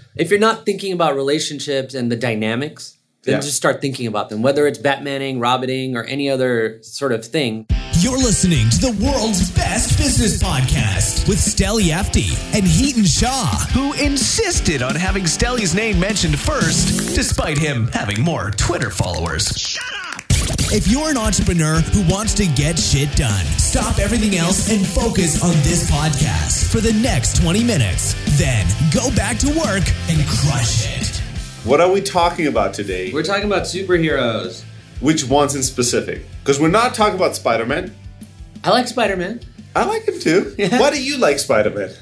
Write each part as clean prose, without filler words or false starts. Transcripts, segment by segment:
if you're not thinking about relationships and the dynamics, then just start thinking about them, whether it's Batmaning, Robining, or any other sort of thing. You're listening to the world's best business podcast with Steli Efti and Heaton Shaw, who insisted on having Steli's name mentioned first, despite him having more Twitter followers. Shut up! If you're an entrepreneur who wants to get shit done, stop everything else and focus on this podcast for the next 20 minutes. Then go back to work and crush it. What are we talking about today? We're talking about superheroes. Which ones in specific? Because we're not talking about Spider-Man. I like Spider-Man. I like him too. Yeah. Why do you like Spider-Man?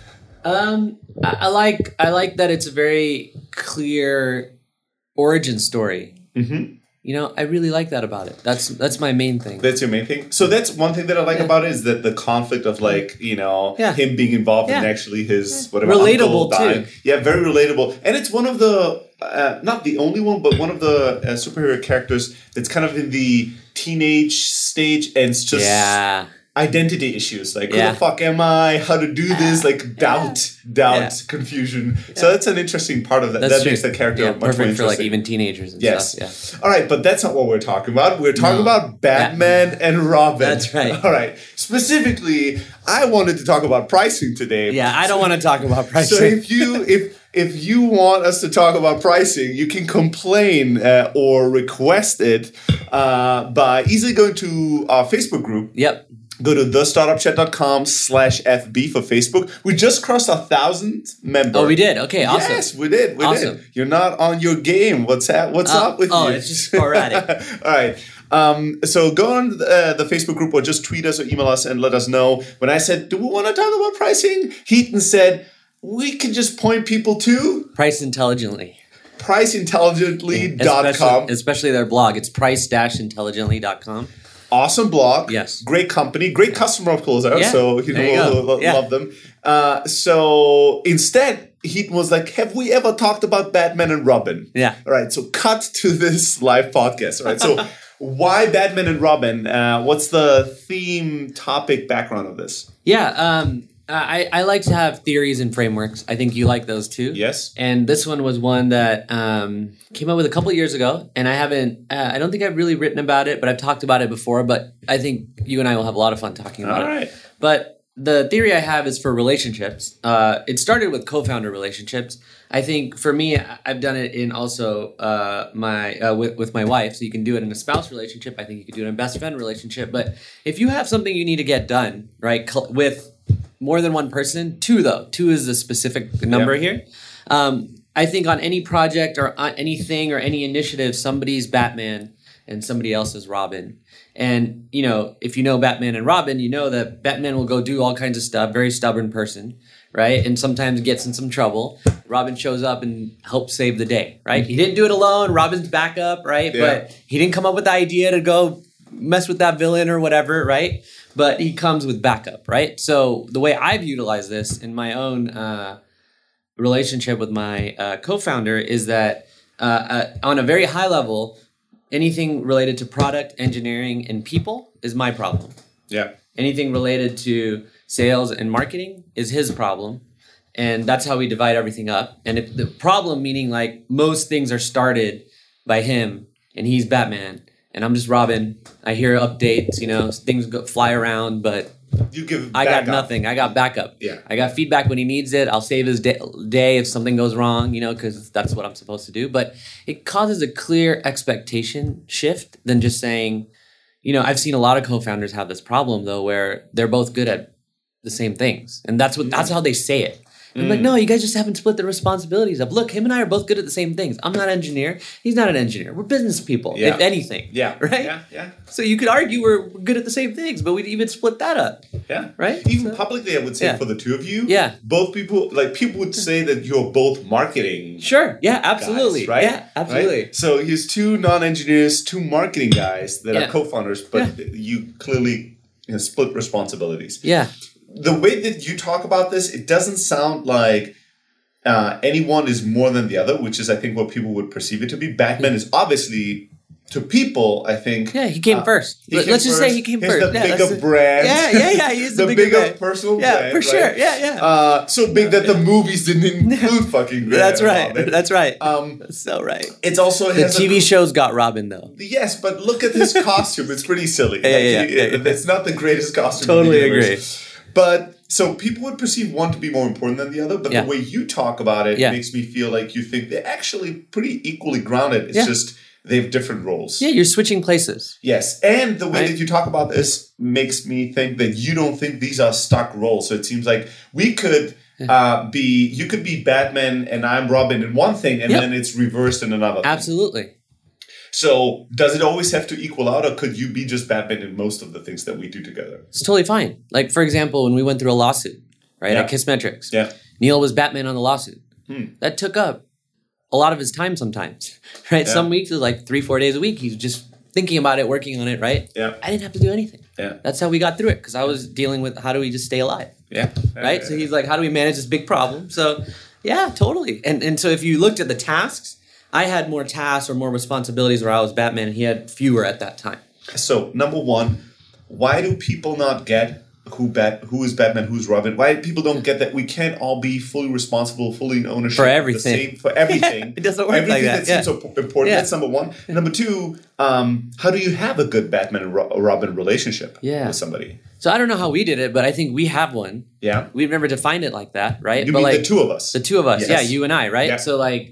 I like that it's a very clear origin story. Mm-hmm. You know, I really like that about it. That's my main thing. That's your main thing? So that's one thing that I like about it is that the conflict of him being involved in actually his whatever. Relatable too. Yeah, very relatable. And it's one of the, not the only one, but one of the superhero characters that's kind of in the teenage stage and it's just identity issues. Like, who the fuck am I? How to do this? Like doubt, confusion. Yeah. So that's an interesting part of that. That makes the character much more interesting. For like even teenagers and stuff. Yeah. All right, but that's not what we're talking about. We're talking about Batman and Robin. That's right. All right. Specifically, I wanted to talk about pricing today. Yeah, I don't want to talk about pricing. So if you want us to talk about pricing, you can complain or request it by easily going to our Facebook group. Yep. Go to thestartupchat.com/FB for Facebook. We just crossed 1,000 members. Oh, we did? Okay, awesome. Yes, we did. We did. You're not on your game. What's up with you? Oh, it's just sporadic. All right. So go on the Facebook group or just tweet us or email us and let us know. When I said, do we want to talk about pricing? Heaton said, we can just point people to Price Intelligently. Priceintelligently.com. Especially their blog. It's price-intelligently.com. Awesome blog. Yes. Great company. Great customer of Closer. Yeah. So we'll love them. So instead, Heaton was like, have we ever talked about Batman and Robin? Yeah. All right. So cut to this live podcast. All right. So why Batman and Robin? What's the theme, topic, background of this? Yeah. I like to have theories and frameworks. I think you like those too. Yes. And this one was one that came out with a couple of years ago, and I don't think I've really written about it, but I've talked about it before. But I think you and I will have a lot of fun talking about it. All right. But the theory I have is for relationships. It started with co-founder relationships. I think for me, I've done it in also with my wife. So you can do it in a spouse relationship. I think you can do it in a best friend relationship. But if you have something you need to get done, right, with more than one person, two is the specific number here. I think on any project or on anything or any initiative, somebody's Batman and somebody else is Robin. And, you know, if you know Batman and Robin, you know that Batman will go do all kinds of stuff, very stubborn person, right? And sometimes gets in some trouble. Robin shows up and helps save the day, right? He didn't do it alone. Robin's backup, right? Yeah. But he didn't come up with the idea to go mess with that villain or whatever, right? But he comes with backup, right? So the way I've utilized this in my own relationship with my co-founder is that on a very high level, anything related to product, engineering, and people is my problem. Yeah. Anything related to sales and marketing is his problem. And that's how we divide everything up. And if the problem, meaning like most things are started by him and he's Batman, and I'm just Robin. I hear updates, you know, things fly around, but I got nothing. I got backup. Yeah. I got feedback when he needs it. I'll save his day if something goes wrong, you know, because that's what I'm supposed to do. But it causes a clear expectation shift than just saying, you know, I've seen a lot of co-founders have this problem, though, where they're both good at the same things. And that's how they say it. I'm like, no, you guys just haven't split the responsibilities up. Look, him and I are both good at the same things. I'm not an engineer. He's not an engineer. We're business people, if anything. Yeah. Right? Yeah. So you could argue we're good at the same things, but we'd even split that up. Yeah. Right? Even publicly, I would say for the two of you. Yeah. Both people would say that you're both marketing. Sure. Yeah, absolutely. Guys, right? Yeah, absolutely. Right? So here's two non-engineers, two marketing guys that are co-founders, but you clearly split responsibilities. Yeah. The way that you talk about this, it doesn't sound like anyone is more than the other, which is, I think, what people would perceive it to be. Batman is obviously to people, I think. Yeah, he came first. Let's just say he came first. He's the bigger brand. Yeah. He's the bigger personal brand. Yeah, for sure. Yeah. So big that the movies didn't include fucking Grant. That's right. So right. It's also the TV shows got Robin though. Yes, but look at his costume. It's pretty silly. It's not the greatest costume. Totally agree. But so people would perceive one to be more important than the other, but the way you talk about it makes me feel like you think they're actually pretty equally grounded. It's just they have different roles. Yeah, you're switching places. Yes, and the way that you talk about this makes me think that you don't think these are stuck roles. So it seems like we could you could be Batman and I'm Robin in one thing, and then it's reversed in another thing. Absolutely. So does it always have to equal out, or could you be just Batman in most of the things that we do together? It's totally fine. Like, for example, when we went through a lawsuit, right, at Kissmetrics, Neil was Batman on the lawsuit. That took up a lot of his time sometimes, right? Yeah. Some weeks it was like 3-4 days a week. He's just thinking about it, working on it, right? Yeah. I didn't have to do anything. Yeah. That's how we got through it, because I was dealing with how do we just stay alive? Yeah. Right? So he's like, how do we manage this big problem? So, yeah, totally. And so if you looked at the tasks, I had more tasks or more responsibilities where I was Batman, and he had fewer at that time. So, number one, why do people not get who is Batman, who's Robin? Why people don't get that we can't all be fully responsible, fully in ownership for everything. For everything. It doesn't work everything like that. Seems so important. That's number one. And number two, how do you have a good Batman and Robin relationship with somebody? So I don't know how we did it, but I think we have one. Yeah. We've never defined it like that, right? You but mean like, the two of us? The two of us. Yes. Yeah, you and I, right? Yeah. So like,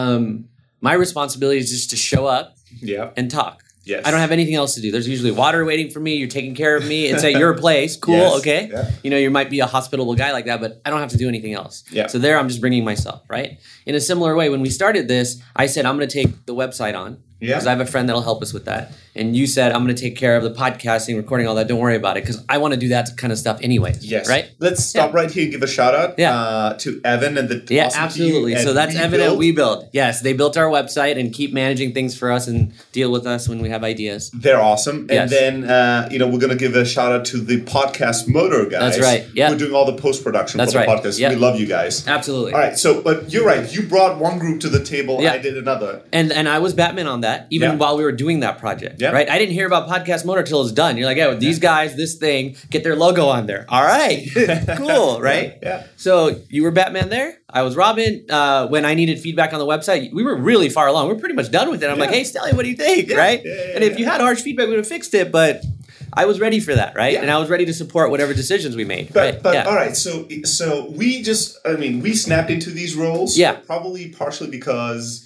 my responsibility is just to show up and talk. Yes. I don't have anything else to do. There's usually water waiting for me. You're taking care of me. It's at your place. Cool. Okay. Yeah. You know, you might be a hospitable guy like that, but I don't have to do anything else. Yeah. So there I'm just bringing myself, right? In a similar way, when we started this, I said, I'm going to take the website on. Yeah. Because I have a friend that'll help us with that. And you said, I'm going to take care of the podcasting, recording, all that. Don't worry about it. Because I want to do that kind of stuff anyway. Yes. Right? Let's stop right here and give a shout out to Evan and the awesome absolutely. So that's Evan at WeBuild. Yes. They built our website and keep managing things for us and deal with us when we have ideas. They're awesome. And then, we're going to give a shout out to the Podcast Motor guys. That's right. Yeah. We're doing all the post-production for the podcast. Yep. We love you guys. Absolutely. All right. So, but you're right. You brought one group to the table. Yeah. I did another. And I was Batman on that, even while we were doing that project, right? I didn't hear about Podcast Motor till it's done. You're like, these guys, this thing, get their logo on there. All right, cool, right? Yeah. So you were Batman there. I was Robin. When I needed feedback on the website, we were really far along. We're pretty much done with it. I'm like, hey, Stelly, what do you think, right? And if you had harsh feedback, we would have fixed it, but I was ready for that, right? And I was ready to support whatever decisions we made. But all right, so we we snapped into these roles. Yeah. Probably partially because,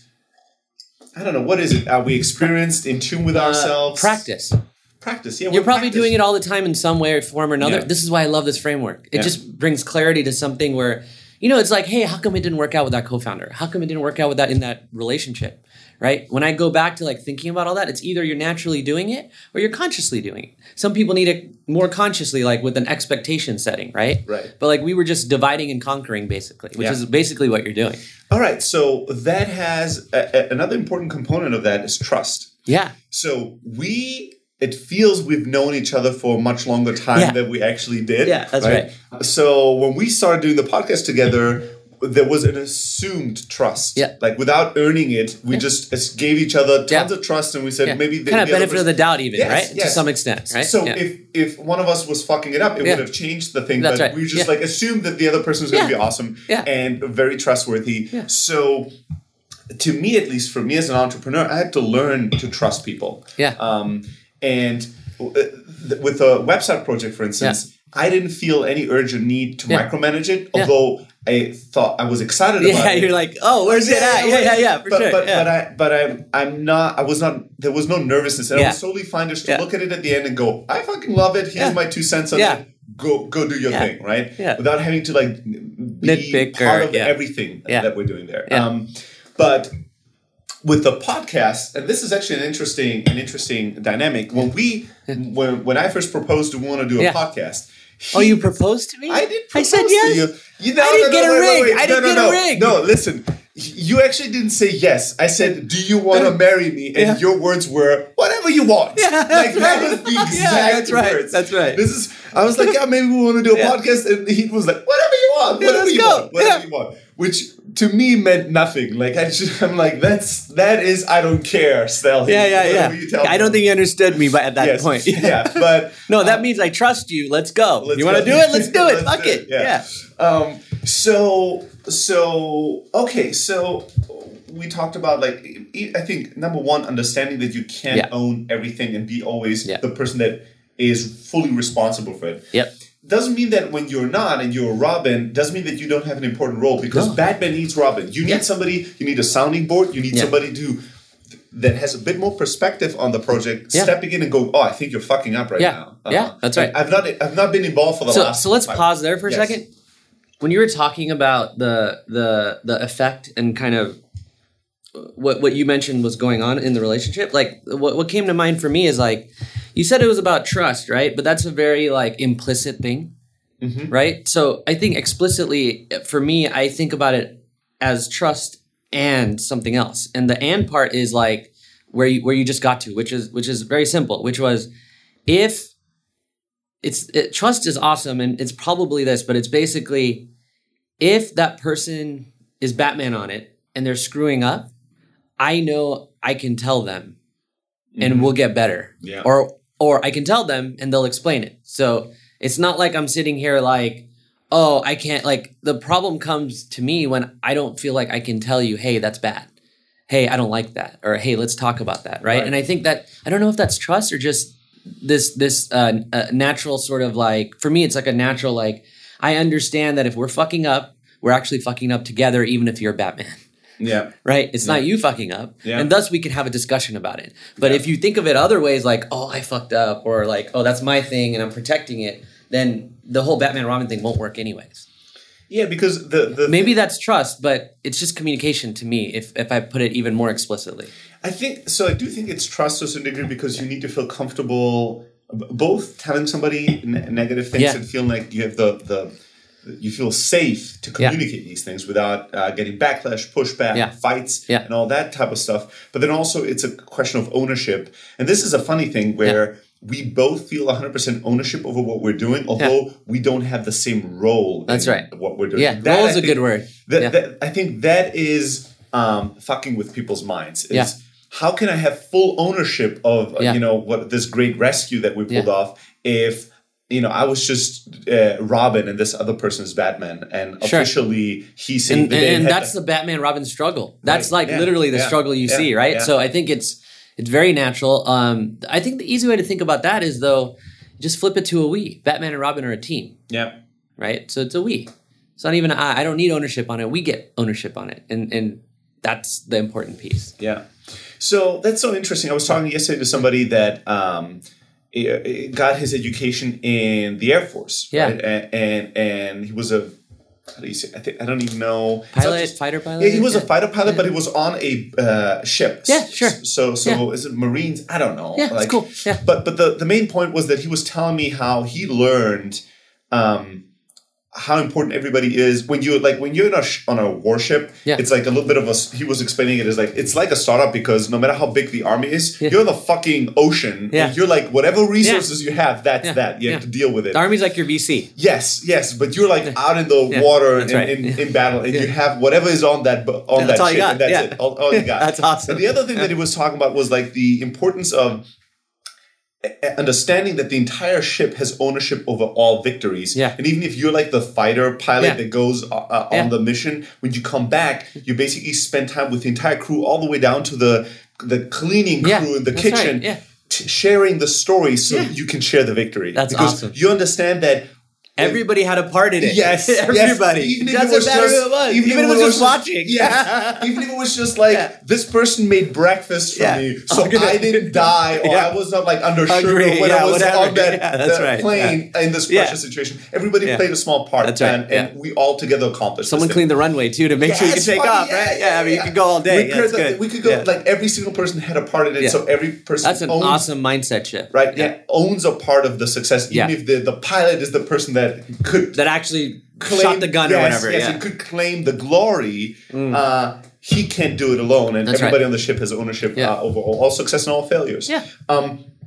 I don't know, what is it? Are we experienced, in tune with ourselves? Practice, yeah. You're probably doing it all the time in some way, form, or another. Yeah. This is why I love this framework. It just brings clarity to something where, it's like, hey, how come it didn't work out with that co-founder? How come it didn't work out with that in that relationship, right? When I go back to like thinking about all that, it's either you're naturally doing it or you're consciously doing it. Some people need it more consciously, like with an expectation setting, right? Right. But like we were just dividing and conquering basically, which is basically what you're doing. All right, so that has another important component of that is trust. Yeah. So it feels we've known each other for a much longer time than we actually did. Yeah, that's right. So when we started doing the podcast together, there was an assumed trust. Yeah. Like without earning it, we just gave each other tons of trust, and we said maybe kind of benefit of the doubt, even, right? Yes. To some extent, right? So if one of us was fucking it up, it would have changed the thing. That's but right. we just like assumed that the other person was going to be awesome and very trustworthy. Yeah. So to me, at least for me as an entrepreneur, I had to learn to trust people. Yeah. And with a website project, for instance, I didn't feel any urgent need to micromanage it, although I thought I was excited about it. Yeah, you're like, oh, where's it at? Yeah, for sure. I'm not. I was not. There was no nervousness, and I was totally fine just to look at it at the end and go, I fucking love it. Here's my 2 cents on it. Go do your thing, right? Yeah. Without having to like be nitpick part of everything that we're doing there. But with the podcast, and this is actually an interesting dynamic. When I first proposed to want to do a podcast. You proposed to me? I did. I said yes. I didn't get a ring. No, listen. You actually didn't say yes. I said, "Do you want to marry me?" And your words were, "Whatever you want." That was the exact words. That's right. I was like, "Yeah, maybe we want to do a podcast," and he was like, "Whatever you want. Whatever you want. Which to me meant nothing. Like I'm like that is I don't care, Stel. Yeah. I don't think you understood me at that point. Yeah, but no, that means I trust you. Let's go. You want to do it? Let's do it. Fuck it. Yeah. So we talked about like I think number one, understanding that you can't own everything and be always the person that is fully responsible for it. Yep. Doesn't mean that when you're not and you're Robin, doesn't mean that you don't have an important role because Batman needs Robin. You need somebody, you need a sounding board, you need somebody that has a bit more perspective on the project, stepping in and go, I think you're fucking up right now. That's right. I've not been involved for the last. So let's pause there for a second. When you were talking about the effect and kind of what you mentioned was going on in the relationship, like what came to mind for me is like, you said it was about trust, right? But that's a very like implicit thing, right? So I think explicitly for me, I think about it as trust and something else. And the and part is like where you just got to, which is very simple, which was if trust is awesome. And it's probably this, but it's basically if that person is Batman on it and they're screwing up, I know I can tell them and we'll get better. Yeah. Or I can tell them and they'll explain it. So it's not like I'm sitting here like, oh, I can't, like the problem comes to me when I don't feel like I can tell you, hey, that's bad. Hey, I don't like that. Or hey, let's talk about that. Right. And I think that, I don't know if that's trust or just this natural sort of like, for me, it's like a natural, like, I understand that if we're fucking up, we're actually fucking up together, even if you're Batman. Yeah. Right? It's not you fucking up. Yeah. And thus we can have a discussion about it. But if you think of it other ways, like, oh, I fucked up, or like, oh, that's my thing and I'm protecting it, then the whole Batman Robin thing won't work anyways. Yeah, because the maybe that's trust, but it's just communication to me if I put it even more explicitly. I do think it's trust to a certain degree because you need to feel comfortable both telling somebody negative things and feeling like you have you feel safe to communicate these things without getting backlash, pushback, fights, and all that type of stuff. But then also it's a question of ownership. And this is a funny thing where we both feel 100% ownership over what we're doing, although we don't have the same role in what we're doing. Yeah, role is a good word. I think that is fucking with people's minds. How can I have full ownership of what this great rescue that we pulled off if I was just Robin and this other person is Batman, and officially he saved the day. And that's the Batman Robin struggle. That's literally the struggle you see, right? Yeah. So I think it's very natural. I think the easy way to think about that is though, just flip it to a we. Batman and Robin are a team. Yeah. Right? So it's a we. It's not even I don't need ownership on it. We get ownership on it. And that's the important piece. Yeah. So that's so interesting. I was talking yesterday to somebody that got his education in the Air Force. Yeah. Right? And he was a, how do you say? I don't even know. Fighter pilot? Yeah, he was a fighter pilot, but he was on a ship. Yeah, sure. So is it Marines? I don't know. Yeah, that's cool. Yeah. But the main point was that he was telling me how he learned how important everybody is when you're on a warship. It's like a little bit of he was explaining it as like it's like a startup because no matter how big the army is, you're the fucking ocean. And you're like whatever resources you have, that's that. You have to deal with it. The army's like your VC. Yes, but you're like out in the water in battle, and you have whatever is on that ship, and that's it. All you got. That's awesome. And the other thing that he was talking about was like the importance of understanding that the entire ship has ownership over all victories. Yeah. And even if you're like the fighter pilot that goes on the mission, when you come back, you basically spend time with the entire crew all the way down to the cleaning crew in the kitchen, sharing the story so you can share the victory. That's awesome. You understand that everybody had a part in it. Yes. Everybody. Even if it was just watching. Yeah. Even if it was just like, this person made breakfast for me, so I didn't die, or I was not like under sugar when I was on that plane in this pressure situation. Everybody played a small part. That's right. And we all together accomplished Someone cleaned the runway too to make sure you could take off, right? Yeah, I mean, you could go all day. We could go, like every single person had a part in it, so every person That's an awesome mindset shift. Right? Yeah. Owns a part of the success, even if the pilot is the person that actually shot the gun or whatever. Yes, and could claim the glory. He can't do it alone, and everybody on the ship has ownership over all success and all failures. Yeah.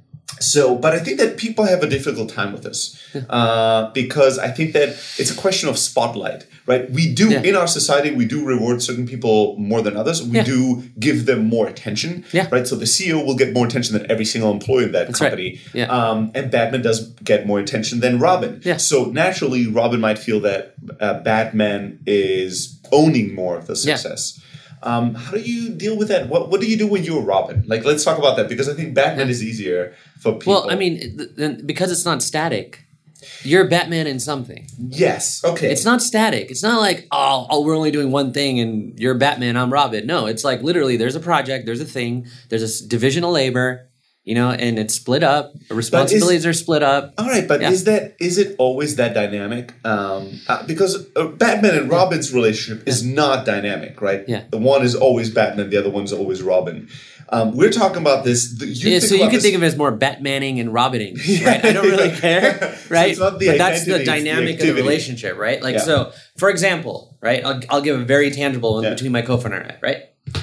So, but I think that people have a difficult time with this because I think that it's a question of spotlight, right? We do, in our society, we do reward certain people more than others. We do give them more attention, right? So the CEO will get more attention than every single employee in that company. Right. And Batman does get more attention than Robin. So naturally, Robin might feel that Batman is owning more of the success. How do you deal with that? What do you do when you're Robin? Like, let's talk about that because I think Batman is easier for people. Well, I mean, because it's not static, you're Batman in something. Yes. Okay. It's not static. It's not like, oh, we're only doing one thing and you're Batman, I'm Robin. No, it's like literally there's a project, there's a thing, there's a division of labor. And it's split up. Responsibilities are split up. All right, but is it always that dynamic? Because Batman and Robin's relationship is not dynamic, right? Yeah. The one is always Batman, the other one's always Robin. We're talking about this. So you can think of it as more Batmaning and Robining, right? I don't really care, right? So but that's the dynamic of the relationship, right? Like so, for example, right? I'll give a very tangible one between my co-founder and I, right?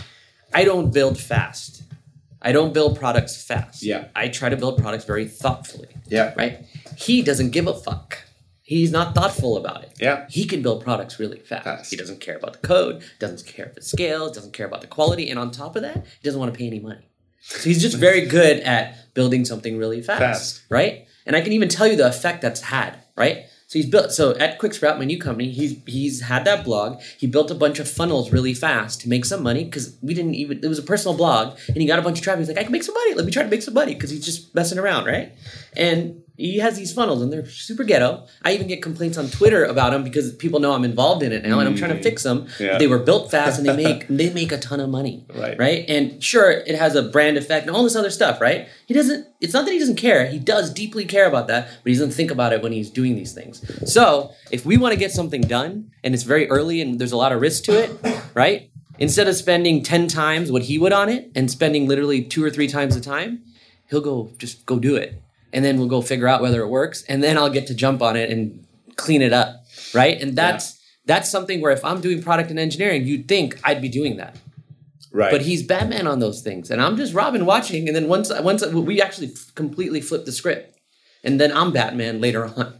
I don't build fast. I don't build products fast. Yeah. I try to build products very thoughtfully. Yeah. Right? He doesn't give a fuck. He's not thoughtful about it. Yeah. He can build products really fast. He doesn't care about the code, doesn't care if it scales, doesn't care about the quality, and on top of that, he doesn't want to pay any money. So he's just very good at building something really fast. Right? And I can even tell you the effect that's had, right? So at QuickSprout, my new company, he's had that blog. He built a bunch of funnels really fast to make some money because it was a personal blog and he got a bunch of traffic. He's like, I can make some money. Let me try to make some money because he's just messing around, right? And he has these funnels and they're super ghetto. I even get complaints on Twitter about them because people know I'm involved in it now and I'm trying to fix them. Yeah. They were built fast and they make a ton of money, right? And sure, it has a brand effect and all this other stuff, right? It's not that he doesn't care. He does deeply care about that, but he doesn't think about it when he's doing these things. So if we want to get something done and it's very early and there's a lot of risk to it, right? Instead of spending 10 times what he would on it and spending literally 2 or 3 times the time, he'll just go do it. And then we'll go figure out whether it works. And then I'll get to jump on it and clean it up, right? And that's something where if I'm doing product and engineering, you'd think I'd be doing that. Right. But he's Batman on those things. And I'm just Robin watching. And then once we actually completely flip the script. And then I'm Batman later on.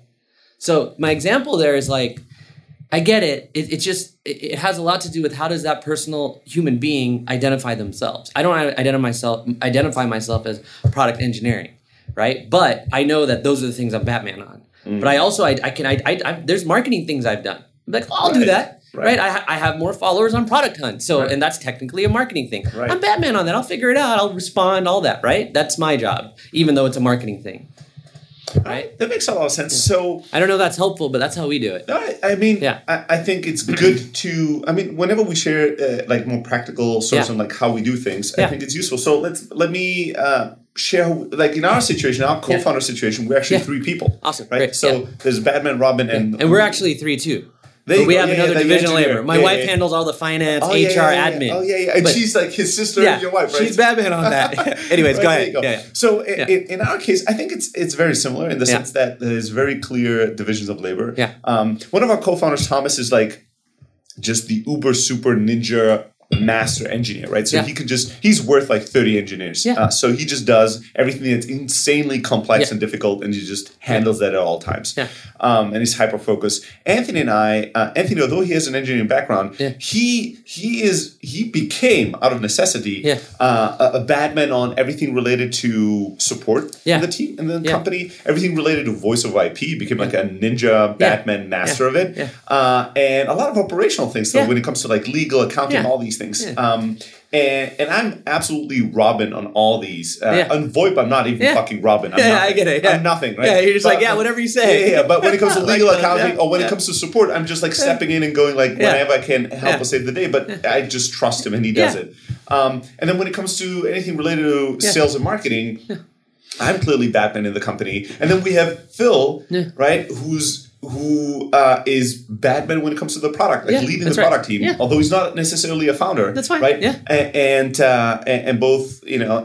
So my example there is like, I get it. It has a lot to do with how does that personal human being identify themselves. I don't identify myself as product engineering. Right, but I know that those are the things I'm Batman on. But I also there's marketing things I've done. I'm like, I'll do that. Right, I have more followers on Product Hunt, and that's technically a marketing thing. Right. I'm Batman on that. I'll figure it out. I'll respond. All that. Right, that's my job, even though it's a marketing thing. Right, that makes a lot of sense. So I don't know if that's helpful, but that's how we do it. I mean, I think it's good to. I mean, whenever we share like more practical source on like how we do things, I think it's useful. So let me. Share, like in our situation, our co-founder situation, we're actually 3 people. Awesome, right? Great. So there's Batman, Robin, and we're actually 3 too. But we have another division of labor. My wife handles all the finance, HR, admin. Oh yeah. And she's like his sister, your wife, right? She's Batman on that. Anyways, go ahead. So in our case, I think it's very similar in the sense that there's very clear divisions of labor. Yeah. One of our co-founders, Thomas, is like just the uber super ninja master engineer, right? So he's worth like 30 engineers. So he just does everything that's insanely complex and difficult, and he just handles that at all times. And he's hyper focused. Anthony and I, although he has an engineering background, he became out of necessity a Batman on everything related to support in the team and the company, everything related to voice over IP. He became like a ninja Batman master of it, and a lot of operational things. So when it comes to like legal, accounting, all these things. And I'm absolutely Robin on all these. On VoIP, I'm not even fucking Robin. I get it. I'm nothing, right? Yeah, you're just whatever you say. But when it comes to legal accounting or when it comes to support, I'm just like stepping in and going like whenever I can help us save the day. But I just trust him and he does it. And then when it comes to anything related to sales and marketing, I'm clearly Batman in the company. And then we have Phil, right, who is Batman when it comes to the product, like leading the product team, although he's not necessarily a founder. That's fine, right? And both,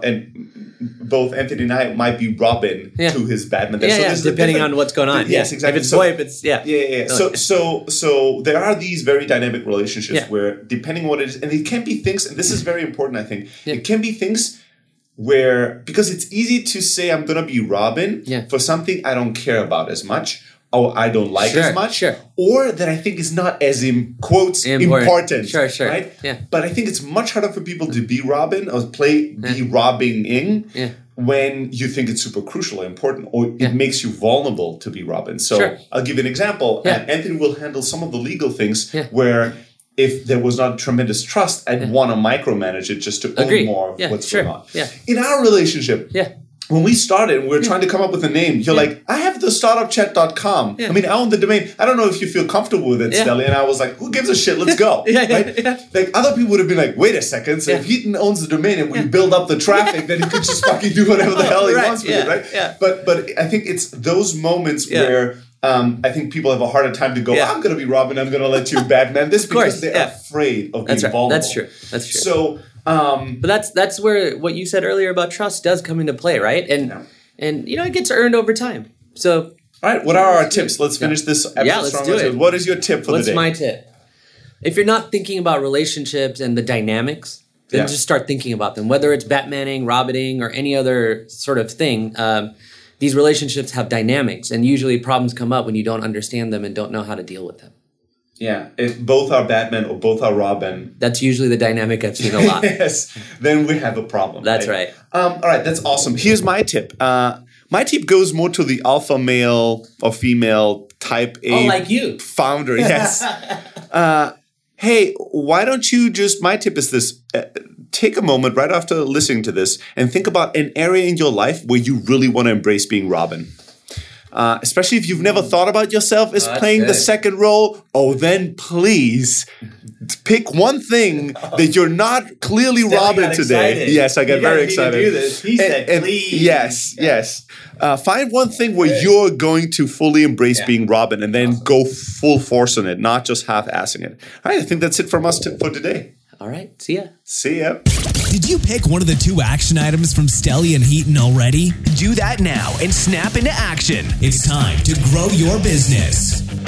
both Anthony and I might be Robin to his Batman. So depending on what's going on. Yes, exactly. If it's VoIP, it's So there are these very dynamic relationships where depending on what it is, and it can be things, and this is very important, I think, it can be things where, because it's easy to say I'm going to be Robin for something I don't care about as much, or I don't like as much, or that I think is not as, in quotes, important. Sure. Right? Yeah. But I think it's much harder for people to be Robin or be robbing when you think it's super crucial or important, or it makes you vulnerable to be Robin. So I'll give you an example. Anthony will handle some of the legal things where if there was not tremendous trust, I'd want to micromanage it just to own more of what's going on. Yeah. In our relationship, when we started and we were trying to come up with a name, you're like, I have the startupchat.com. I mean, I own the domain. I don't know if you feel comfortable with it, Stelly. And I was like, who gives a shit? Let's go. Like other people would have been like, wait a second. So if Heaton owns the domain and we build up the traffic, then he could just fucking do whatever the hell he wants with it, right? Yeah. But I think it's those moments where I think people have a harder time to go, I'm going to be Robin, I'm going to let you Batman this because they're afraid of being vulnerable. That's true. So... but that's where what you said earlier about trust does come into play, right? And you know, it gets earned over time. So, all right, what are our tips? Let's finish this episode. Yeah, let's do it. What is your tip for the day? What's my tip? If you're not thinking about relationships and the dynamics, then just start thinking about them. Whether it's Batmaning, Robbining, or any other sort of thing, these relationships have dynamics, and usually problems come up when you don't understand them and don't know how to deal with them. Yeah, if both are Batman or both are Robin. That's usually the dynamic I've seen a lot. Yes, then we have a problem. That's right. All right, that's awesome. Here's my tip. My tip goes more to the alpha male or female type A like you. Founder. Yes. Hey, why don't you my tip is this. Take a moment right after listening to this and think about an area in your life where you really want to embrace being Robin. Especially if you've never thought about yourself as playing the second role, then please pick one thing that you're not clearly Robin today. Excited. Yes, I got very excited. Do this. He said, please. Yes. Find one thing where you're going to fully embrace being Robin and then go full force on it, not just half-assing it. All right, I think that's it from us for today. All right, see ya. See ya. Did you pick one of the 2 action items from Stelly and Heaton already? Do that now and snap into action. It's time to grow your business.